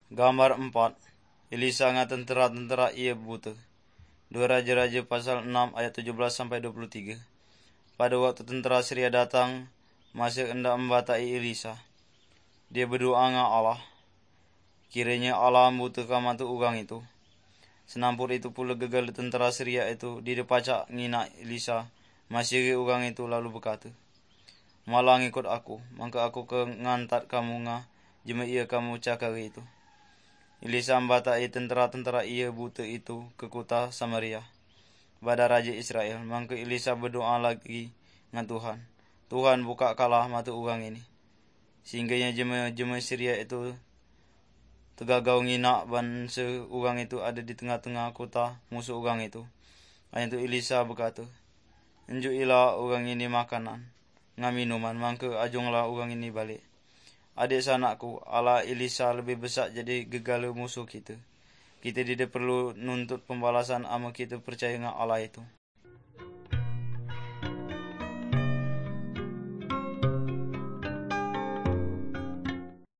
Gambar 4. Elisa nga tentera-tentera ia buta. 2 Raja-Raja pasal 6 ayat 17-23. Pada waktu tentera Syria datang, masih hendak membatai Elisa. Dia berdoa dengan Allah. Kiranya Allah membutakan mata orang itu. Senampur itu pula gagal tentera Syria itu didepacak ngina Elisa. Masih orang itu lalu berkata, "Malah ngikut aku, maka aku ke ngantat kamu ngah jema ia kamu cakari itu." Elisa membatai tentera-tentera ia buta itu ke kota Samaria pada Raja Israel. Maka Elisa berdoa lagi dengan Tuhan. Tuhan, buka kalah mata orang ini, sehingganya jema Syria itu tergagau ngina bangsa orang itu ada di tengah-tengah kota musuh orang itu. Hanya itu Elisa berkata, "Enjukilah orang ini makanan, dengan minuman, maka ajunglah orang ini balik." Adik sanakku, Allah Elisa lebih besar jadi gegala musuh kita. Kita tidak perlu nuntut pembalasan ama kita percaya dengan Allah itu.